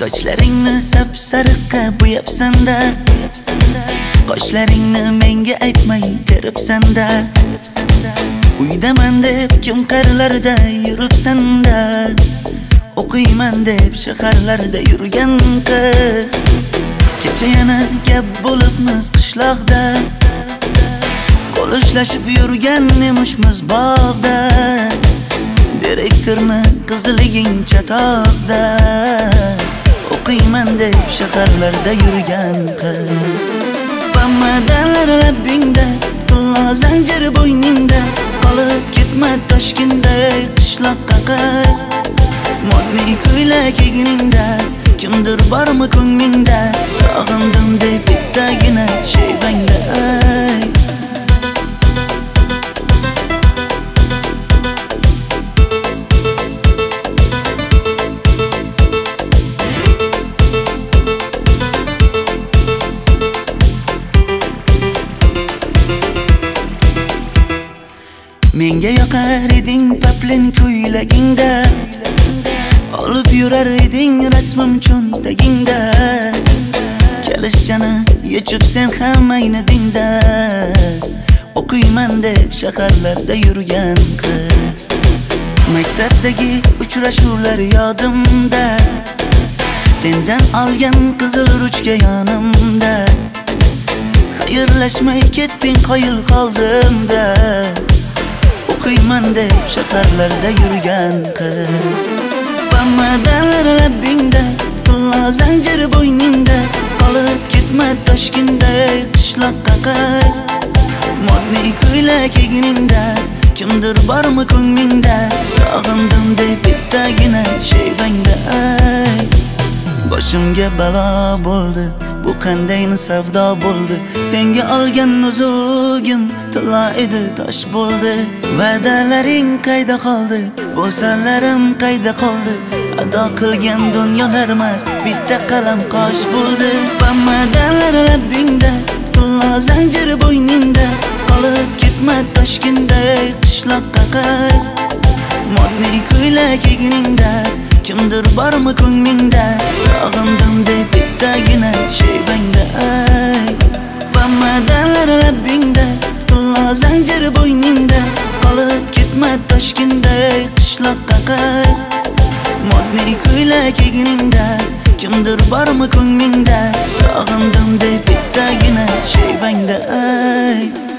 Sochlaringni sap-sariqqa bo'yabsan-da, qoshlaringni menga aytmay teribsan-da. Uydaman deb kim qarilarda yuribsan-da, o'qiyman deb shaharlarda yurgan qiz. Kecha yana gap bo'libmiz qishloqda, qo'l ushlashib yurgan emishmiz bog'da. Direktorni qiziliging chatoqda, o'qiyman deb shaharlarda yurgan qiz. Bamadanlar labbingda, tilla zanjir bo'yningda, qolib ketma Toshkentda qishloqqa qayt. Modniy ko'ylak egningda, kimdir bormi ko'nglingda, sog'indim deb bittagina shayvangda ay. Menga yoqar eding paplin ko'ylagingda, olib yurar eding rasmim cho'ntagingda. Kalishchani yechib sen ham ayni dingda, o'qiyman deb shaharlarda yurgan qiz. Maktabdagi uchrashuvlar yodimda, sendan olgan qizil ruchka yonimda. Xayrlashmay ketding qoyil qoldimda, o'qiyman deb shaharlarda yurgan qiz. Bamadanlar labbingda, tilla zanjir bo'yningda, qolib ketma Toshkentda qishloqqa qayt. Modniy ko'ylak egningda, kimdir bormi ko'nglingda, sog'indim deb bittagina shayvangda ay. Boshimga balo bo'ldi, bu qanday savdo bo'ldi. Senga olgan nuzugim tilla edi, tosh bo'ldi. Va'dalaring qayda qoldi, bo'salarim qayda qoldi. Ado qilgan dunyolar emas, bitta qalam qosh bo'ldi. Bamadanlar labbingda, tilla zanjir bo'yningda, qolib ketma Toshkentda qishloqqa qayt. Modniy ko'ylak egningda, kimdir bormi ko'nglingda, sog'indim deb bittagina shayvangda ay. Bamadanlar labbingda, tilla zanjir bo'yningda, qolib ketma Toshkentda qishloqqa qayt. Modniy ko'ylak egningda, kimdir bormi ko'nglingda, sog'indim deb bittagina shayvangda ay.